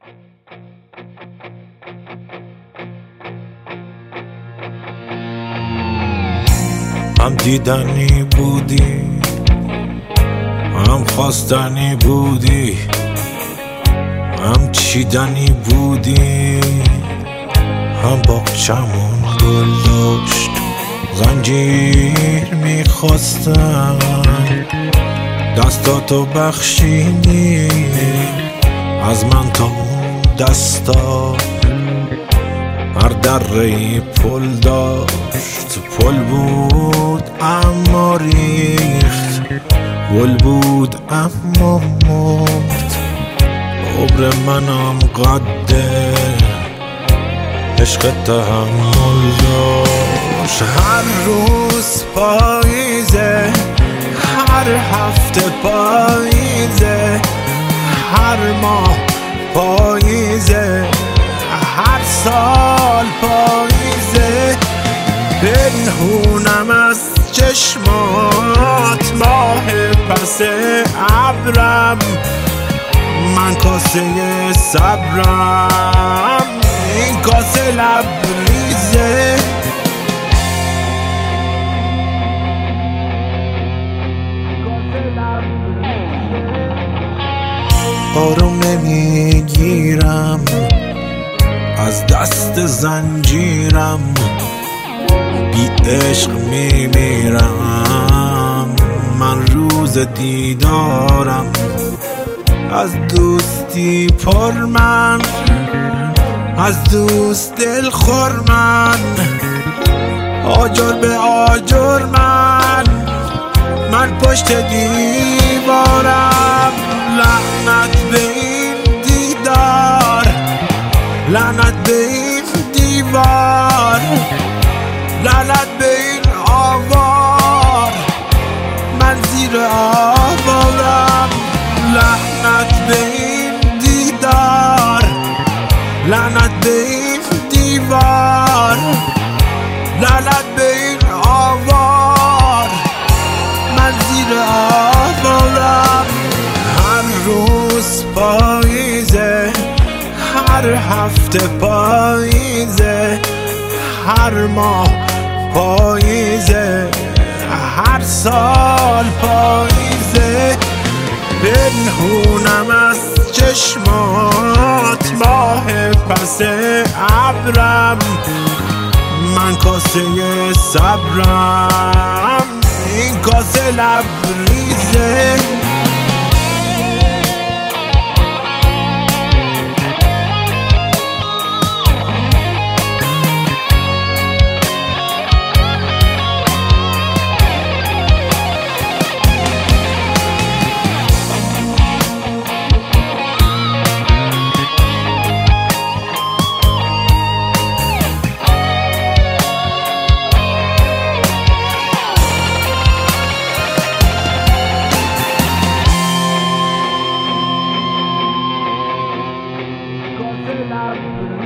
هم دیدنی بودی، هم خواستنی بودی، هم چیدنی بودی، هم باغچمون گل داشت زنجیر میخواستن، دستاتو بخشیدی از من تا اون دستا. هر دره‌ای پل داشت، پل بود اما ریخت، گل بود اما مرد. عمر منم قده عشق تحمل داشت. هر روز پاییزه، هر هفته پاییزه، هر ماه پاییزه، هر سال پاییزه. پنهونم از چشمات ماه پس ابرم، من کاسه صبرم، این کاسه لبریزه. آروم نمیگیرم از دست زنجیرم، بی عشق میمیرم. من روز دیدارم از دوستی پر من، از دوست دل خور من، آجر به آجر من پشت دیوارم. لعنت به این دیدار، لعنت به این دیوار، لعنت به این آوار، من زیر آوارم. لعنت به این دیدار، لعنت به این دیوار، لعنت به این آوار، من زیر آوارم. هر روز پاییزه، هر هفته پاییزه، هر ماه پاییزه، هر سال پاییزه. پنهونم از چشمات ماه پس ابرم، من کاسه صبرم، این کاسه لبریزه. love.